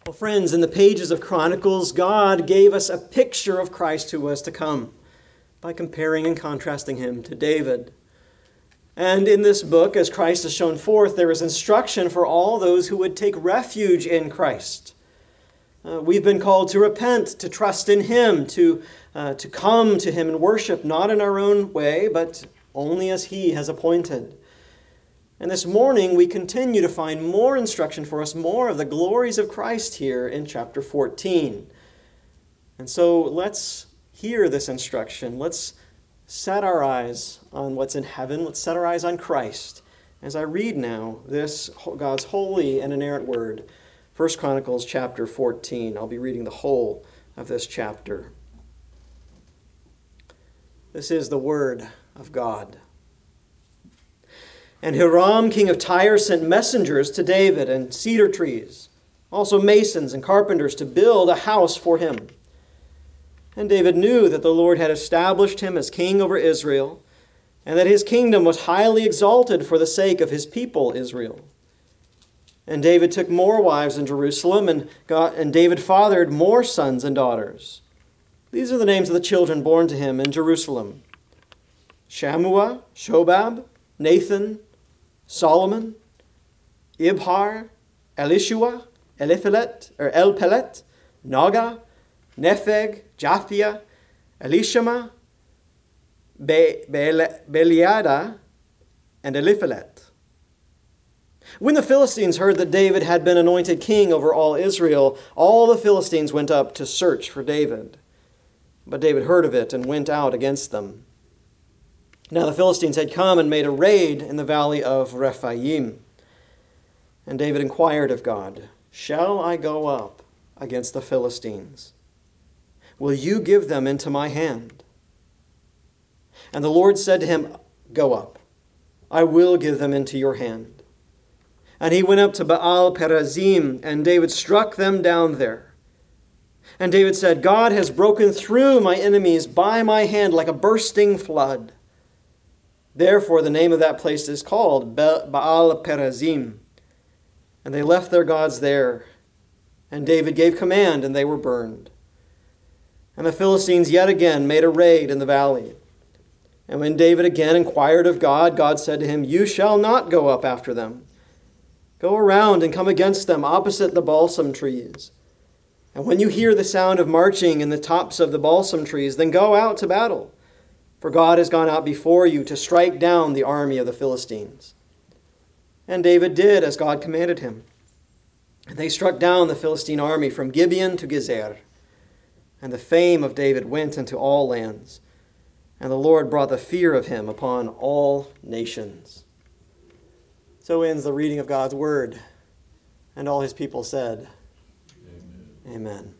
Well, friends, in the pages of Chronicles, God gave us a picture of Christ who was to come by comparing and contrasting him to David. And in this book, as Christ is shown forth, there is instruction for all those who would take refuge in Christ. We've been called to repent, to trust in him, to come to him and worship, not in our own way, but only as he has appointed. And this morning, we continue to find more instruction for us, more of the glories of Christ here in chapter 14. And so let's hear this instruction. Let's set our eyes on what's in heaven. Let's set our eyes on Christ as I read now this God's holy and inerrant word. 1 Chronicles chapter 14. I'll be reading the whole of this chapter. This is the word of God. And Hiram, king of Tyre, sent messengers to David and cedar trees, also masons and carpenters, to build a house for him. And David knew that the Lord had established him as king over Israel, and that his kingdom was highly exalted for the sake of his people Israel. And David took more wives in Jerusalem, and David fathered more sons and daughters. These are the names of the children born to him in Jerusalem: Shammua, Shobab, Nathan, Solomon, Ibhar, Elishua, Elpelet, Naga, Nepheg, Japhia, Elishama, Beliada, and Eliphalet. When the Philistines heard that David had been anointed king over all Israel, all the Philistines went up to search for David. But David heard of it and went out against them. Now the Philistines had come and made a raid in the valley of Rephaim. And David inquired of God, "Shall I go up against the Philistines? Will you give them into my hand?" And the Lord said to him, "Go up. I will give them into your hand." And he went up to Baal Perazim, and David struck them down there. And David said, "God has broken through my enemies by my hand like a bursting flood." Therefore the name of that place is called Baal Perazim. And they left their gods there. And David gave command, and they were burned. And the Philistines yet again made a raid in the valley. And when David again inquired of God, God said to him, "You shall not go up after them. Go around and come against them opposite the balsam trees. And when you hear the sound of marching in the tops of the balsam trees, then go out to battle. For God has gone out before you to strike down the army of the Philistines." And David did as God commanded him. And they struck down the Philistine army from Gibeon to Gezer. And the fame of David went into all lands. And the Lord brought the fear of him upon all nations. So ends the reading of God's word. And all his people said, Amen. Amen.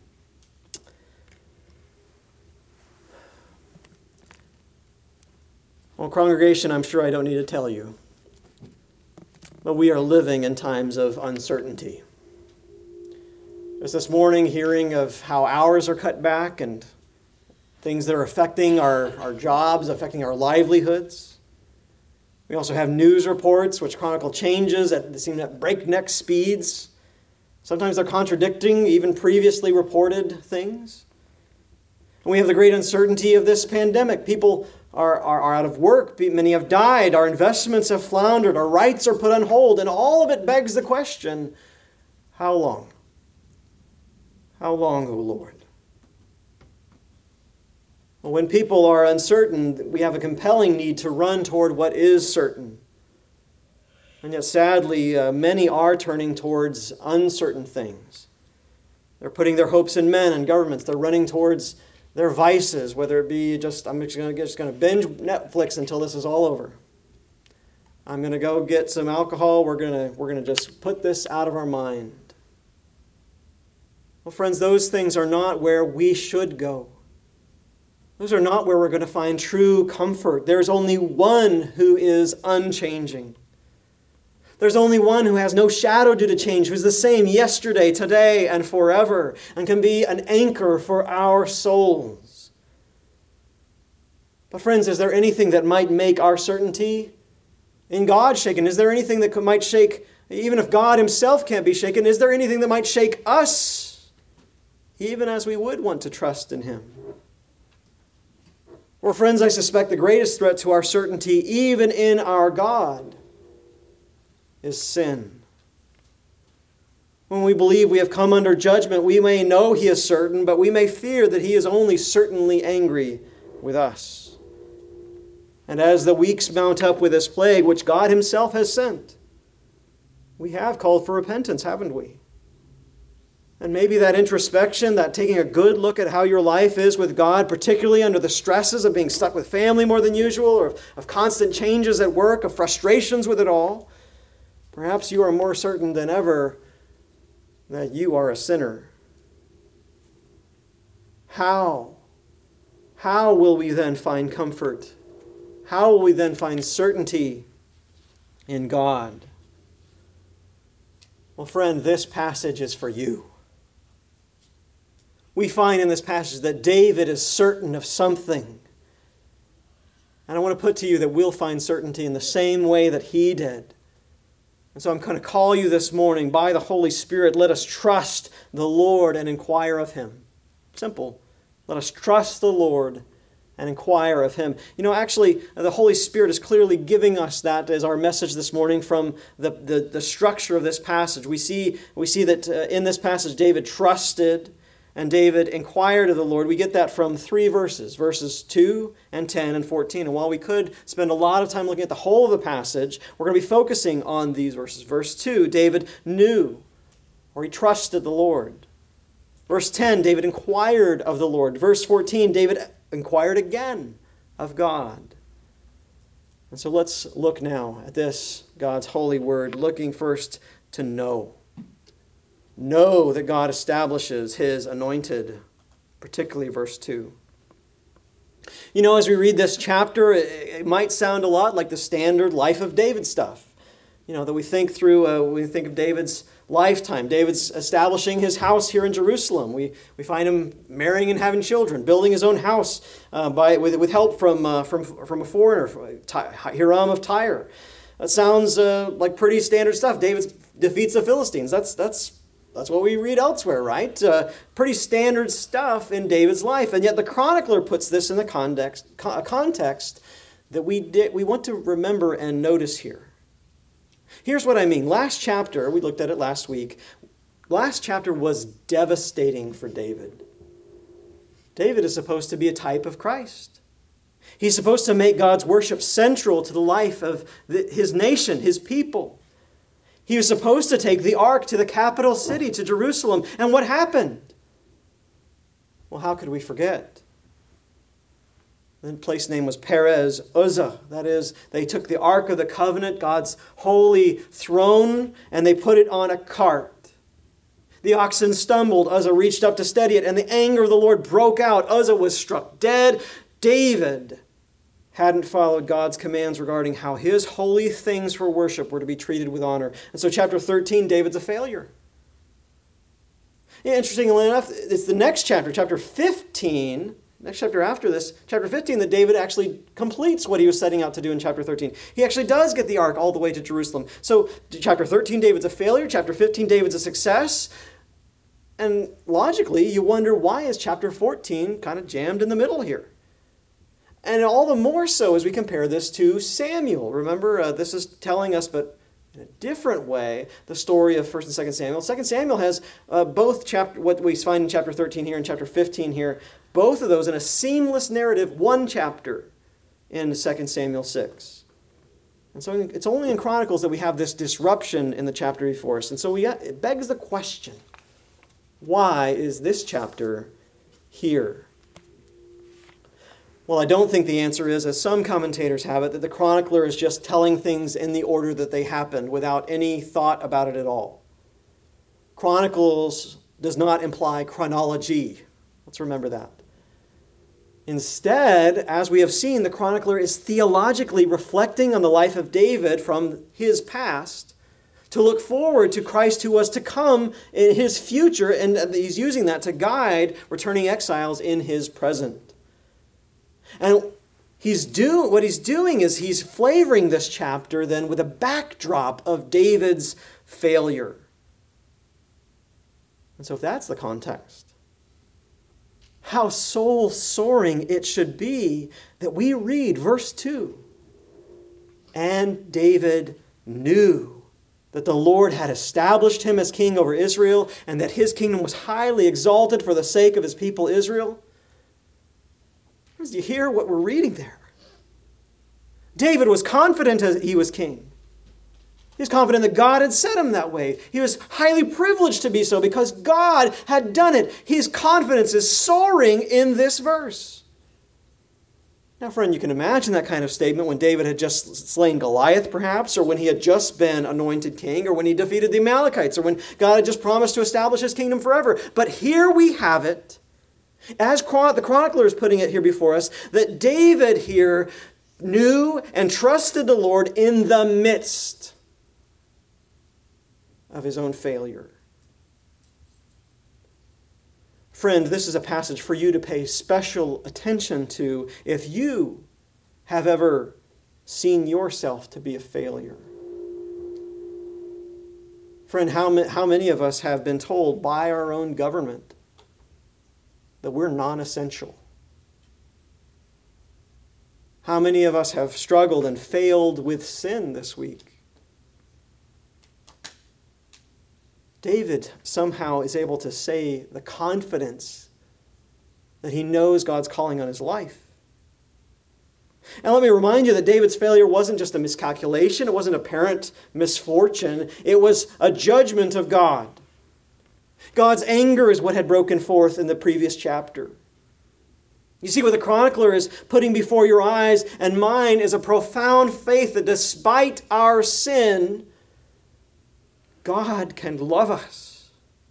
Well, congregation, I'm sure I don't need to tell you, but we are living in times of uncertainty. Just this morning, hearing of how hours are cut back and things that are affecting our jobs, affecting our livelihoods. We also have news reports which chronicle changes that seem at breakneck speeds. Sometimes they're contradicting even previously reported things. And we have the great uncertainty of this pandemic. People are out of work. Many have died. Our investments have floundered. Our rights are put on hold. And all of it begs the question, how long? How long, O Lord? Well, when people are uncertain, we have a compelling need to run toward what is certain. And yet, sadly, many are turning towards uncertain things. They're putting their hopes in men and governments. They're running towards their vices, whether it be I'm just going to binge Netflix until this is all over. I'm going to go get some alcohol. We're going to just put this out of our mind. Well, friends, those things are not where we should go. Those are not where we're going to find true comfort. There's only one who is unchanging. There's only one who has no shadow due to change, who's the same yesterday, today, and forever, and can be an anchor for our souls. But friends, is there anything that might make our certainty in God shaken? Is there anything that might shake Even if God himself can't be shaken, is there anything that might shake us, even as we would want to trust in him? Well, friends, I suspect the greatest threat to our certainty, even in our God, is sin. When we believe we have come under judgment, we may know he is certain, but we may fear that he is only certainly angry with us. And as the weeks mount up with this plague, which God himself has sent, we have called for repentance, haven't we? And maybe that introspection, that taking a good look at how your life is with God, particularly under the stresses of being stuck with family more than usual, or of constant changes at work, of frustrations with it all, perhaps you are more certain than ever that you are a sinner. How? How will we then find comfort? How will we then find certainty in God? Well, friend, this passage is for you. We find in this passage that David is certain of something. And I want to put to you that we'll find certainty in the same way that he did. And so I'm going to call you this morning by the Holy Spirit. Let us trust the Lord and inquire of him. Simple. Let us trust the Lord and inquire of him. You know, actually, the Holy Spirit is clearly giving us that as our message this morning from the structure of this passage. We see that in this passage, David trusted and David inquired of the Lord. We get that from 3 verses, verses 2 and 10 and 14. And while we could spend a lot of time looking at the whole of the passage, we're going to be focusing on these verses. Verse 2, David knew, or he trusted the Lord. Verse 10, David inquired of the Lord. Verse 14, David inquired again of God. And so let's look now at this, God's holy word, looking first to know. Know that God establishes his anointed, particularly verse 2. You know, as we read this chapter, it might sound a lot like the standard life of David stuff. You know, that we think through, when we think of David's lifetime. David's establishing his house here in Jerusalem. We find him marrying and having children, building his own house with help from a foreigner, Hiram of Tyre. That sounds like pretty standard stuff. David defeats the Philistines. That's what we read elsewhere, right? Pretty standard stuff in David's life. And yet the chronicler puts this in the context that we want to remember and notice here. Here's what I mean. Last chapter, we looked at it last week. Last chapter was devastating for David. David is supposed to be a type of Christ. He's supposed to make God's worship central to the life of his nation, his people. He was supposed to take the ark to the capital city, to Jerusalem. And what happened? Well, how could we forget? The place name was Perez Uzzah. That is, they took the Ark of the Covenant, God's holy throne, and they put it on a cart. The oxen stumbled. Uzzah reached up to steady it, and the anger of the Lord broke out. Uzzah was struck dead. David hadn't followed God's commands regarding how his holy things for worship were to be treated with honor. And so chapter 13, David's a failure. Interestingly enough, it's the next chapter, chapter 15, next chapter after this, chapter 15, that David actually completes what he was setting out to do in chapter 13. He actually does get the ark all the way to Jerusalem. So chapter 13, David's a failure. Chapter 15, David's a success. And logically, you wonder, why is chapter 14 kind of jammed in the middle here? And all the more so as we compare this to Samuel. Remember, this is telling us, but in a different way, the story of 1st and 2nd Samuel. 2nd Samuel has both what we find in chapter 13 here and chapter 15 here, both of those in a seamless narrative, one chapter in 2 Samuel 6. And so it's only in Chronicles that we have this disruption in the chapter before us. And so it begs the question, why is this chapter here? Well, I don't think the answer is, as some commentators have it, that the chronicler is just telling things in the order that they happened without any thought about it at all. Chronicles does not imply chronology. Let's remember that. Instead, as we have seen, the chronicler is theologically reflecting on the life of David from his past to look forward to Christ who was to come in his future, and he's using that to guide returning exiles in his present. And What he's doing is he's flavoring this chapter then with a backdrop of David's failure. And so if that's the context, how soul-soaring it should be that we read verse 2. And David knew that the Lord had established him as king over Israel, and that his kingdom was highly exalted for the sake of his people Israel. Do you hear what we're reading there? David was confident as he was king. He was confident that God had set him that way. He was highly privileged to be so because God had done it. His confidence is soaring in this verse. Now, friend, you can imagine that kind of statement when David had just slain Goliath, perhaps, or when he had just been anointed king, or when he defeated the Amalekites, or when God had just promised to establish his kingdom forever. But here we have it, as the chronicler is putting it here before us, that David here knew and trusted the Lord in the midst of his own failure. Friend, this is a passage for you to pay special attention to if you have ever seen yourself to be a failure. Friend, how many of us have been told by our own government that we're non-essential? How many of us have struggled and failed with sin this week? David somehow is able to say the confidence that he knows God's calling on his life. And let me remind you that David's failure wasn't just a miscalculation. It wasn't apparent misfortune. It was a judgment of God. God's anger is what had broken forth in the previous chapter. You see, what the chronicler is putting before your eyes and mine is a profound faith that despite our sin, God can love us.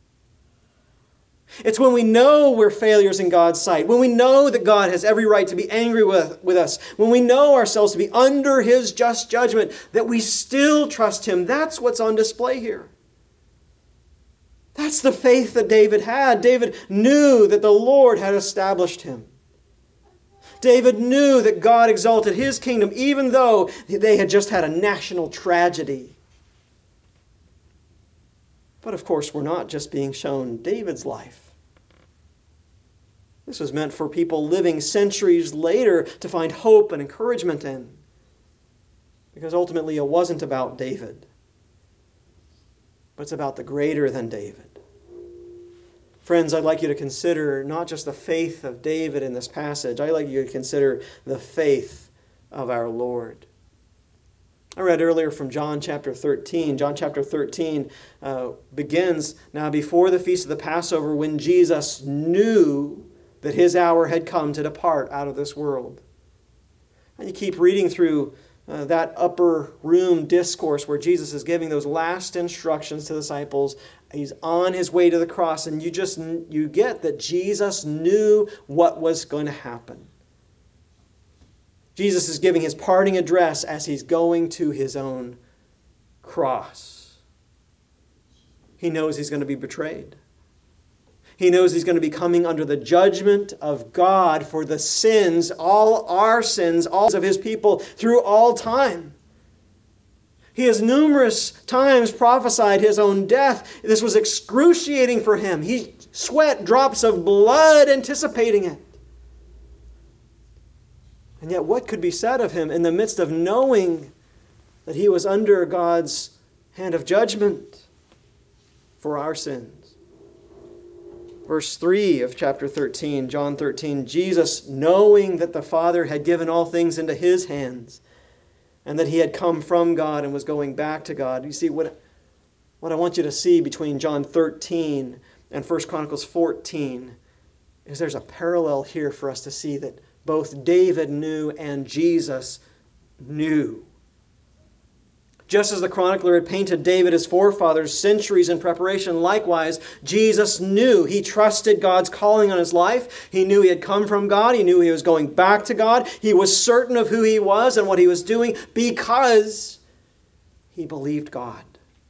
It's when we know we're failures in God's sight, when we know that God has every right to be angry with us, when we know ourselves to be under His just judgment, that we still trust Him. That's what's on display here. That's the faith that David had. David knew that the Lord had established him. David knew that God exalted His kingdom even though they had just had a national tragedy. But of course, we're not just being shown David's life. This was meant for people living centuries later to find hope and encouragement in. Because ultimately it wasn't about David, but it's about the greater than David. Friends, I'd like you to consider not just the faith of David in this passage. I'd like you to consider the faith of our Lord. I read earlier from John chapter 13. John chapter 13 begins now before the feast of the Passover when Jesus knew that His hour had come to depart out of this world. And you keep reading through that upper room discourse where Jesus is giving those last instructions to the disciples. He's on His way to the cross, and you get that Jesus knew what was going to happen. Jesus is giving His parting address as He's going to His own cross. He knows He's going to be betrayed. He knows He's going to be coming under the judgment of God for the sins, all our sins, all of His people through all time. He has numerous times prophesied His own death. This was excruciating for Him. He sweat drops of blood anticipating it. And yet what could be said of Him in the midst of knowing that He was under God's hand of judgment for our sins? Verse 3 of chapter 13, John 13, Jesus, knowing that the Father had given all things into His hands and that He had come from God and was going back to God. You see, what I want you to see between John 13 and 1 Chronicles 14 is there's a parallel here for us to see that both David knew and Jesus knew. Just as the chronicler had painted David as forefathers centuries in preparation, likewise, Jesus knew. He trusted God's calling on his life. He knew he had come from God. He knew he was going back to God. He was certain of who he was and what he was doing because he believed God.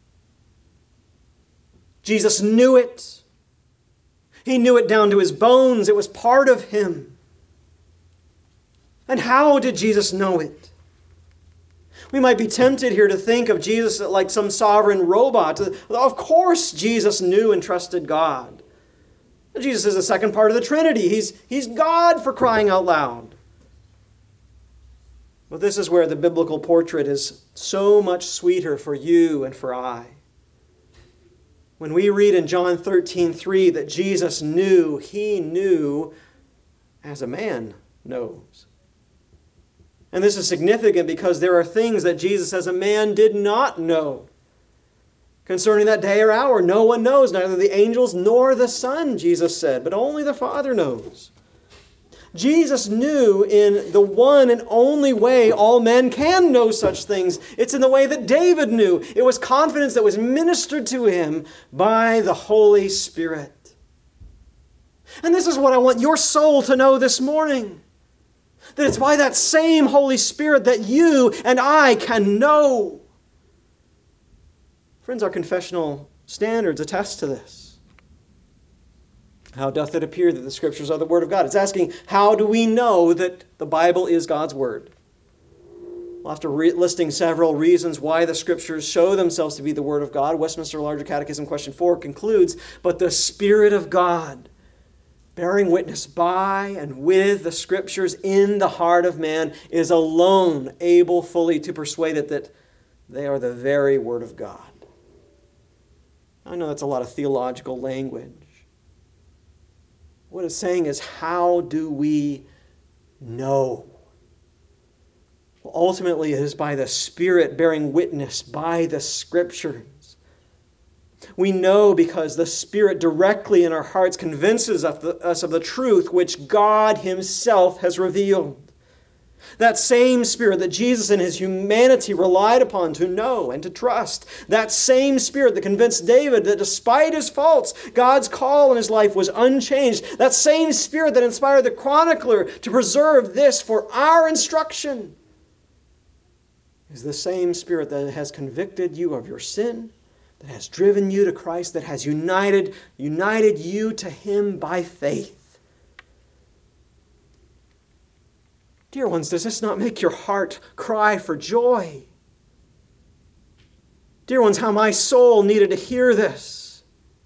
Jesus knew it. He knew it down to his bones. It was part of him. And how did Jesus know it? We might be tempted here to think of Jesus like some sovereign robot. Of course Jesus knew and trusted God. Jesus is the second part of the Trinity. He's God, for crying out loud. But this is where the biblical portrait is so much sweeter for you and for I. When we read in John 13:3 that Jesus knew, he knew as a man knows. And this is significant because there are things that Jesus as a man did not know. Concerning that day or hour, no one knows, neither the angels nor the Son, Jesus said, but only the Father knows. Jesus knew in the one and only way all men can know such things. It's in the way that David knew. It was confidence that was ministered to him by the Holy Spirit. And this is what I want your soul to know this morning. That it's by that same Holy Spirit that you and I can know. Friends, our confessional standards attest to this. How doth it appear that the Scriptures are the Word of God? It's asking, how do we know that the Bible is God's Word? Well, after listing several reasons why the Scriptures show themselves to be the Word of God, Westminster Larger Catechism question 4 concludes, but the Spirit of God, bearing witness by and with the Scriptures in the heart of man, is alone able fully to persuade it that they are the very Word of God. I know that's a lot of theological language. What it's saying is, how do we know? Well, ultimately, it is by the Spirit bearing witness by the Scriptures. We know because the Spirit directly in our hearts convinces us of the truth which God Himself has revealed. That same Spirit that Jesus in His humanity relied upon to know and to trust. That same Spirit that convinced David that despite his faults, God's call in his life was unchanged. That same Spirit that inspired the chronicler to preserve this for our instruction is the same Spirit that has convicted you of your sin, that has driven you to Christ, that has united you to Him by faith. Dear ones, does this not make your heart cry for joy? Dear ones, how my soul needed to hear this.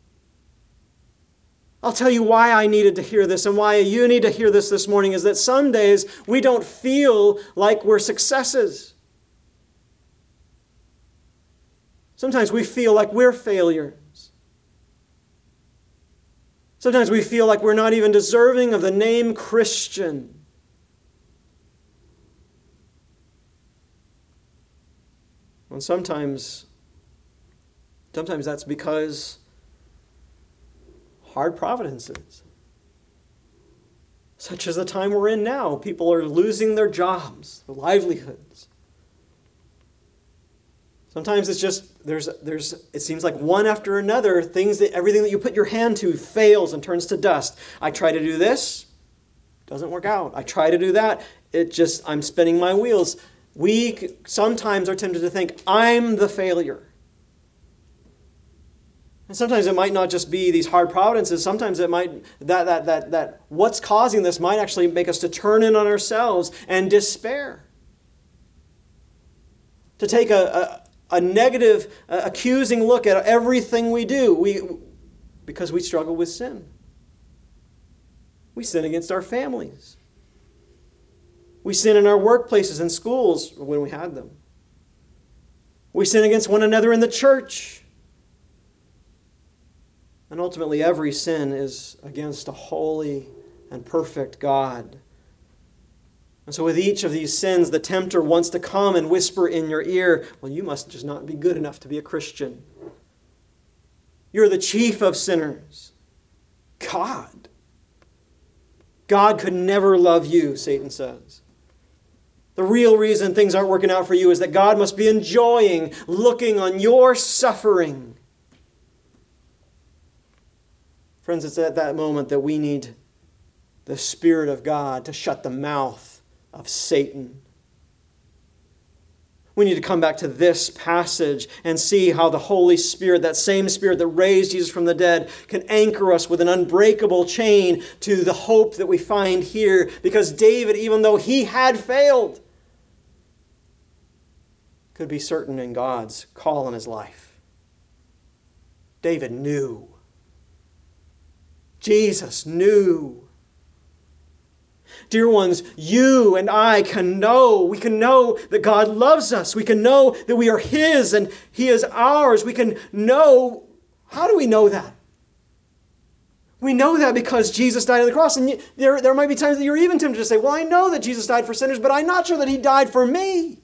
I'll tell you why I needed to hear this and why you need to hear this morning is that some days we don't feel like we're successes. Sometimes we feel like we're failures. Sometimes we feel like we're not even deserving of the name Christian. And sometimes that's because hard providences, such as the time we're in now. People are losing their jobs, their livelihoods. Sometimes it's just, it seems like one after another, everything that you put your hand to fails and turns to dust. I try to do this, doesn't work out. I try to do that, I'm spinning my wheels. We sometimes are tempted to think, I'm the failure. And sometimes it might not just be these hard providences. Sometimes it might, that what's causing this might actually make us to turn in on ourselves and despair. To take a negative, accusing look at everything we do because we struggle with sin. We sin against our families. We sin in our workplaces and schools when we had them. We sin against one another in the church. And ultimately, every sin is against a holy and perfect God. And so with each of these sins, the tempter wants to come and whisper in your ear, well, you must just not be good enough to be a Christian. You're the chief of sinners. God could never love you, Satan says. The real reason things aren't working out for you is that God must be enjoying looking on your suffering. Friends, it's at that moment that we need the Spirit of God to shut the mouth of Satan. We need to come back to this passage and see how the Holy Spirit, that same Spirit that raised Jesus from the dead, can anchor us with an unbreakable chain to the hope that we find here. Because David, even though he had failed, could be certain in God's call on his life. David knew. Jesus knew. Dear ones, you and I can know. We can know that God loves us. We can know that we are His and He is ours. We can know. How do we know that? We know that because Jesus died on the cross. And there might be times that you're even tempted to say, well, I know that Jesus died for sinners, but I'm not sure that He died for me.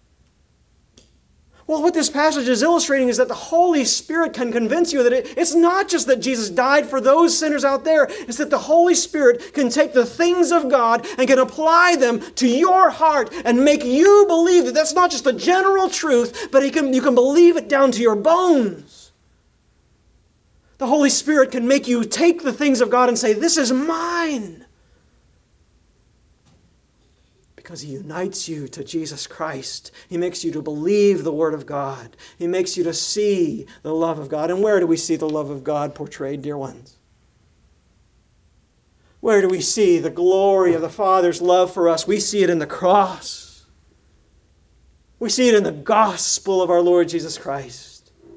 Well, what this passage is illustrating is that the Holy Spirit can convince you that it's not just that Jesus died for those sinners out there. It's that the Holy Spirit can take the things of God and can apply them to your heart and make you believe that that's not just a general truth, but you can believe it down to your bones. The Holy Spirit can make you take the things of God and say, this is mine. Because He unites you to Jesus Christ. He makes you to believe the Word of God. He makes you to see the love of God. And where do we see the love of God portrayed, dear ones? Where do we see the glory of the Father's love for us? We see it in the cross. We see it in the gospel of our Lord Jesus Christ.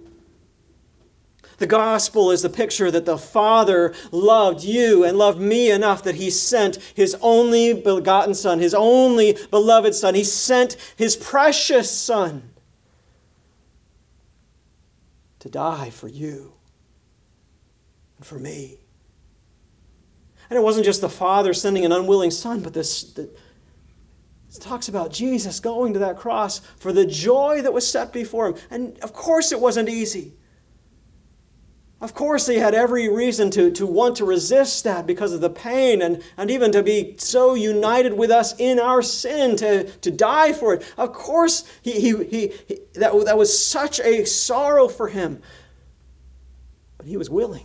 The gospel is the picture that the Father loved you and loved me enough that He sent His only begotten Son, His only beloved Son. He sent His precious Son to die for you and for me. And it wasn't just the Father sending an unwilling Son, but this talks about Jesus going to that cross for the joy that was set before Him. And of course it wasn't easy. Of course, He had every reason to want to resist that because of the pain and even to be so united with us in our sin, to die for it. Of course, that was such a sorrow for Him. But He was willing.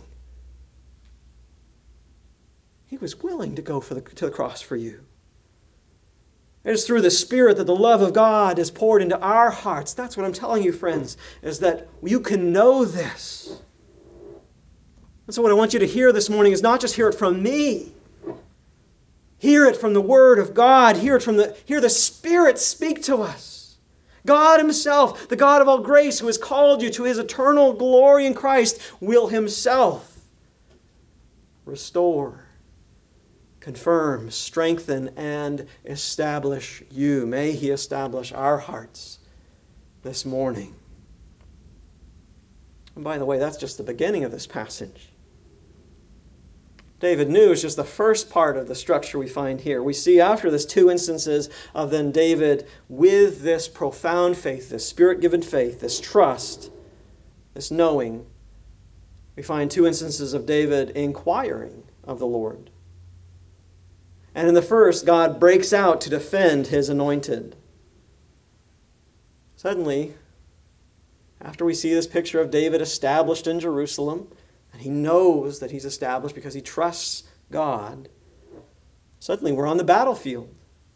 He was willing to go to the cross for you. It is through the Spirit that the love of God is poured into our hearts. That's what I'm telling you, friends, is that you can know this. And so what I want you to hear this morning is not just hear it from me. Hear it from the Word of God. Hear the Spirit speak to us. God Himself, the God of all grace, who has called you to His eternal glory in Christ, will Himself restore, confirm, strengthen, and establish you. May He establish our hearts this morning. And by the way, that's just the beginning of this passage. David knew is just the first part of the structure we find here. We see after this two instances of then David with this profound faith, this Spirit-given faith, this trust, this knowing. We find two instances of David inquiring of the Lord. And in the first, God breaks out to defend His anointed. Suddenly, after we see this picture of David established in Jerusalem, and he knows that he's established because he trusts God, suddenly we're on the battlefield.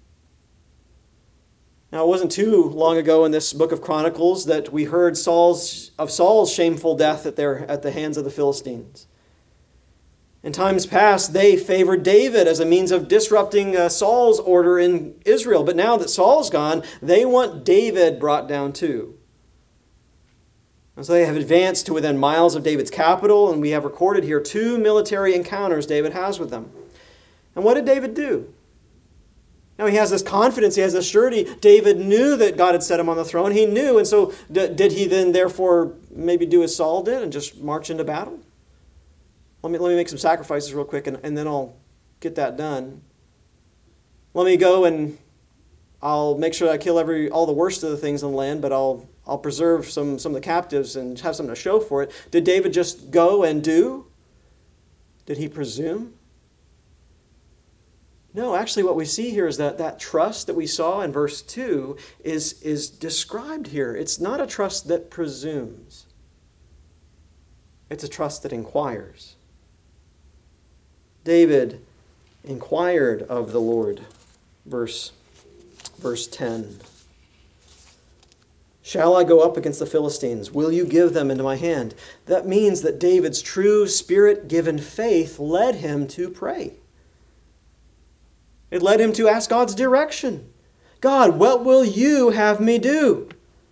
Now, it wasn't too long ago in this book of Chronicles that we heard Saul's shameful death at the hands of the Philistines. In times past, they favored David as a means of disrupting Saul's order in Israel. But now that Saul's gone, they want David brought down too. And so they have advanced to within miles of David's capital, and we have recorded here two military encounters David has with them. And what did David do? Now he has this confidence, he has this surety. David knew that God had set him on the throne. He knew, and so did he then therefore maybe do as Saul did and just march into battle? Let me make some sacrifices real quick, and then I'll get that done. Let me go and I'll make sure I kill all the worst of the things in the land, but I'll preserve some of the captives and have something to show for it. Did David just go and do? Did he presume? No, actually what we see here is that trust that we saw in verse 2 is described here. It's not a trust that presumes. It's a trust that inquires. David inquired of the Lord, verse 10. Shall I go up against the Philistines? Will you give them into my hand? That means that David's true Spirit-given faith led him to pray. It led him to ask God's direction. God, what will you have me do?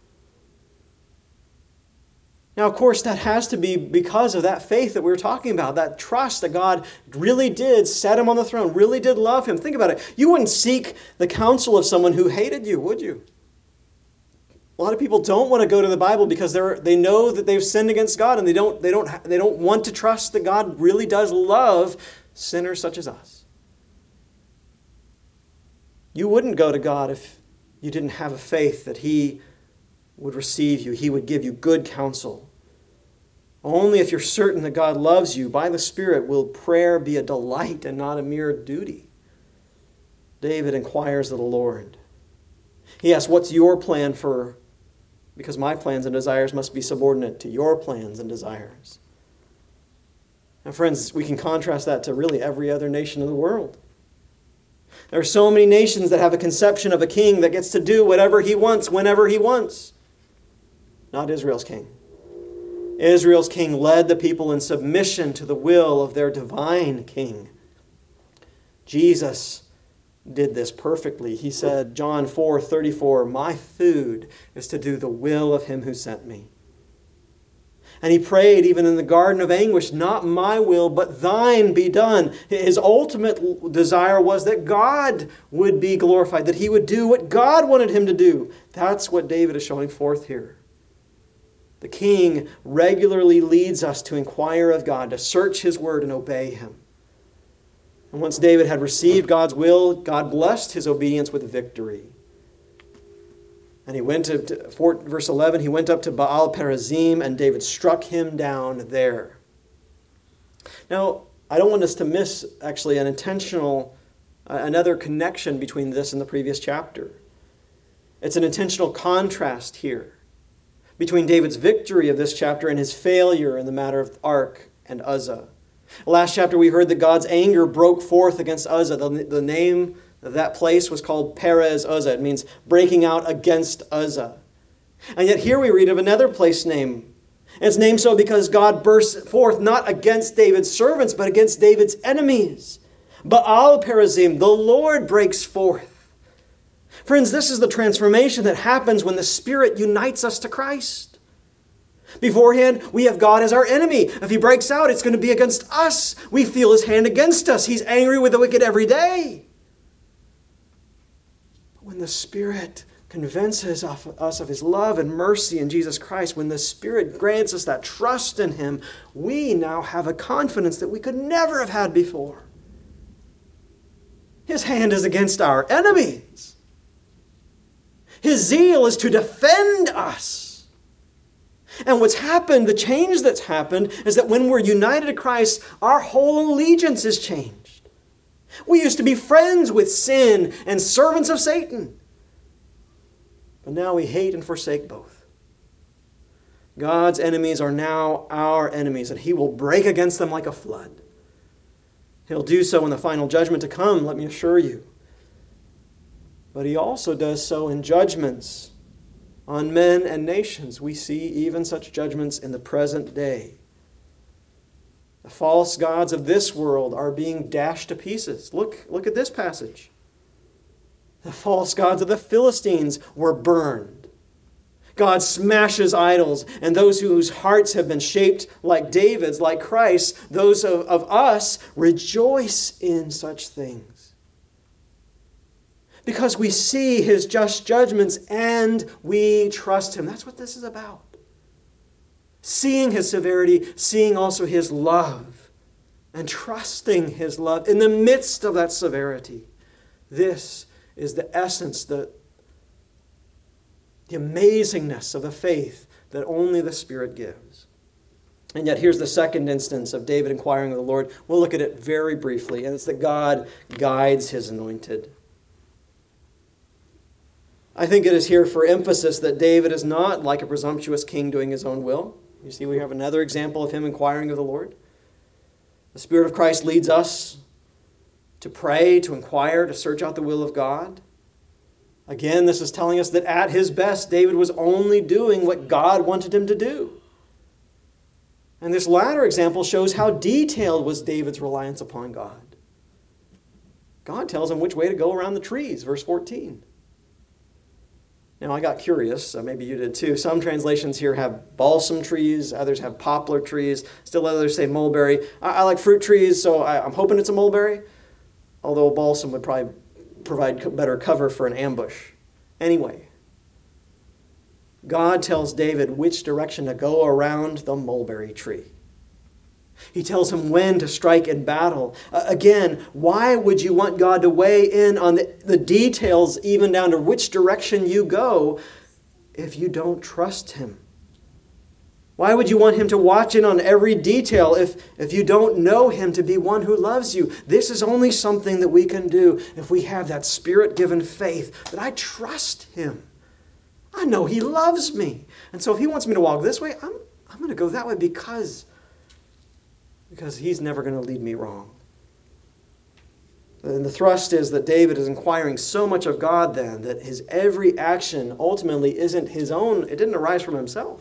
Now, of course, that has to be because of that faith that we were talking about, that trust that God really did set him on the throne, really did love him. Think about it. You wouldn't seek the counsel of someone who hated you, would you? A lot of people don't want to go to the Bible because they know that they've sinned against God, and they don't want to trust that God really does love sinners such as us. You wouldn't go to God if you didn't have a faith that He would receive you. He would give you good counsel. Only if you're certain that God loves you by the Spirit will prayer be a delight and not a mere duty. David inquires of the Lord. He asks, what's your plan for? Because my plans and desires must be subordinate to your plans and desires. Now, friends, we can contrast that to really every other nation in the world. There are so many nations that have a conception of a king that gets to do whatever he wants, whenever he wants. Not Israel's king. Israel's king led the people in submission to the will of their divine king. Jesus did this perfectly. He said, John 4:34, my food is to do the will of him who sent me. And he prayed even in the garden of anguish, not my will, but thine be done. His ultimate desire was that God would be glorified, that he would do what God wanted him to do. That's what David is showing forth here. The king regularly leads us to inquire of God, to search his word and obey him. And once David had received God's will, God blessed his obedience with victory. And he went to verse 11, he went up to Baal Perazim, and David struck him down there. Now, I don't want us to miss actually another connection between this and the previous chapter. It's an intentional contrast here between David's victory of this chapter and his failure in the matter of Ark and Uzzah. Last chapter we heard that God's anger broke forth against Uzzah. The name of that place was called Perez Uzzah. It means breaking out against Uzzah. And yet here we read of another place name. It's named so because God burst forth not against David's servants, but against David's enemies. Baal Perazim, the Lord breaks forth. Friends, this is the transformation that happens when the Spirit unites us to Christ. Beforehand, we have God as our enemy. If he breaks out, it's going to be against us. We feel his hand against us. He's angry with the wicked every day. But when the Spirit convinces us of his love and mercy in Jesus Christ, when the Spirit grants us that trust in him, we now have a confidence that we could never have had before. His hand is against our enemies. His zeal is to defend us. And what's happened, the change that's happened, is that when we're united to Christ, our whole allegiance is changed. We used to be friends with sin and servants of Satan. But now we hate and forsake both. God's enemies are now our enemies, and he will break against them like a flood. He'll do so in the final judgment to come, let me assure you. But he also does so in judgments on men and nations. We see even such judgments in the present day. The false gods of this world are being dashed to pieces. Look at this passage. The false gods of the Philistines were burned. God smashes idols, and those whose hearts have been shaped like David's, like Christ, those of us, rejoice in such things. Because we see his just judgments and we trust him. That's what this is about. Seeing his severity, seeing also his love, and trusting his love in the midst of that severity. This is the essence, the amazingness of the faith that only the Spirit gives. And yet here's the second instance of David inquiring of the Lord. We'll look at it very briefly, and it's that God guides his anointed. I think it is here for emphasis that David is not like a presumptuous king doing his own will. You see, we have another example of him inquiring of the Lord. The Spirit of Christ leads us to pray, to inquire, to search out the will of God. Again, this is telling us that at his best, David was only doing what God wanted him to do. And this latter example shows how detailed was David's reliance upon God. God tells him which way to go around the trees, verse 14. Now, I got curious, maybe you did too. Some translations here have balsam trees, others have poplar trees, still others say mulberry. I like fruit trees, so I'm hoping it's a mulberry, although a balsam would probably provide better cover for an ambush. Anyway, God tells David which direction to go around the mulberry tree. He tells him when to strike in battle. Again, why would you want God to weigh in on the details, even down to which direction you go, if you don't trust him? Why would you want him to watch in on every detail if you don't know him to be one who loves you? This is only something that we can do if we have that Spirit-given faith that I trust him. I know he loves me. And so if he wants me to walk this way, I'm going to go that way because he's never going to lead me wrong. And the thrust is that David is inquiring so much of God then that his every action ultimately isn't his own. It didn't arise from himself.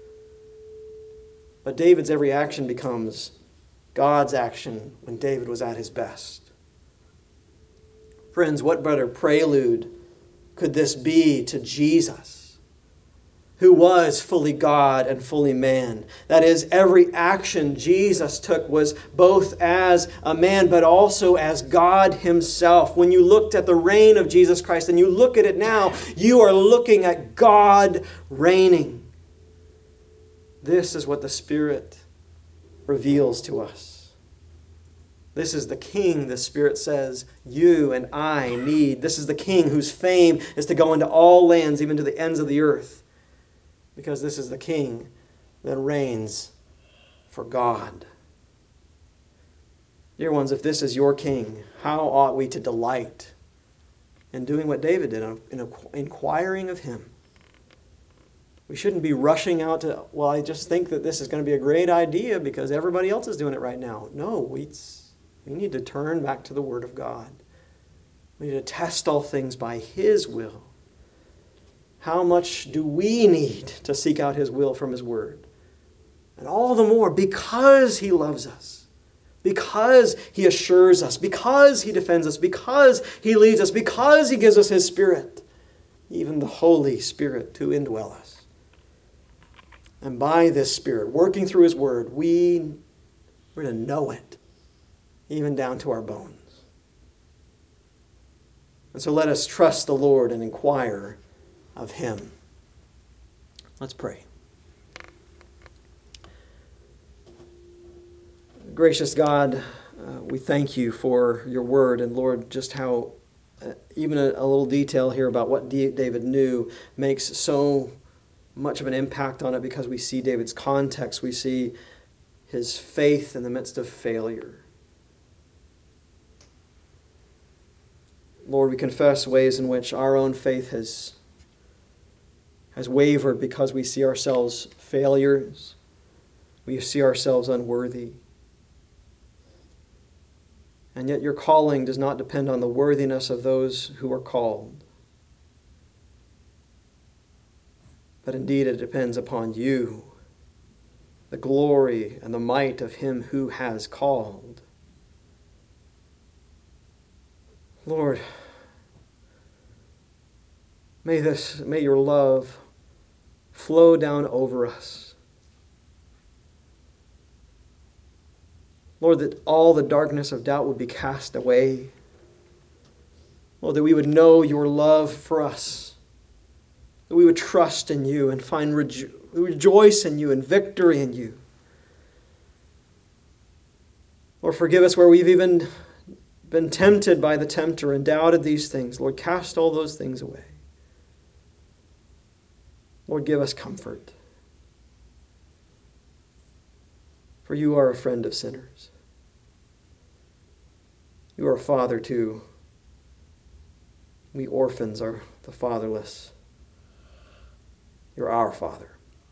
But David's every action becomes God's action when David was at his best. Friends, what better prelude could this be to Jesus, who was fully God and fully man? That is, every action Jesus took was both as a man but also as God himself. When you looked at the reign of Jesus Christ and you look at it now, you are looking at God reigning. This is what the Spirit reveals to us. This is the King, the Spirit says, you and I need. This is the King whose fame is to go into all lands, even to the ends of the earth. Because this is the King that reigns for God. Dear ones, if this is your King, how ought we to delight in doing what David did, in inquiring of him? We shouldn't be rushing out to, well, I just think that this is going to be a great idea because everybody else is doing it right now. No, we need to turn back to the Word of God. We need to test all things by his will. How much do we need to seek out his will from his Word? And all the more because he loves us, because he assures us, because he defends us, because he leads us, because he gives us his Spirit, even the Holy Spirit to indwell us. And by this Spirit, working through his Word, we're to know it, even down to our bones. And so let us trust the Lord and inquire of him. Let's pray. Gracious God, we thank you for your word, and Lord, just how even a little detail here about what David knew makes so much of an impact on it, because we see David's context. We see his faith in the midst of failure. Lord, we confess ways in which our own faith has wavered because we see ourselves failures. We see ourselves unworthy. And yet your calling does not depend on the worthiness of those who are called. But indeed it depends upon you, the glory and the might of him who has called. Lord, may your love flow down over us. Lord, that all the darkness of doubt would be cast away. Lord, that we would know your love for us. That we would trust in you and find rejoice in you and victory in you. Lord, forgive us where we've even been tempted by the tempter and doubted these things. Lord, cast all those things away. Lord, give us comfort. For you are a friend of sinners. You are a father too. We orphans are the fatherless. You're our Father.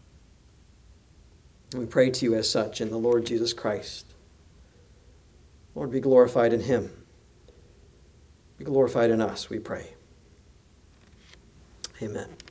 And we pray to you as such in the Lord Jesus Christ. Lord, be glorified in him. Be glorified in us, we pray. Amen.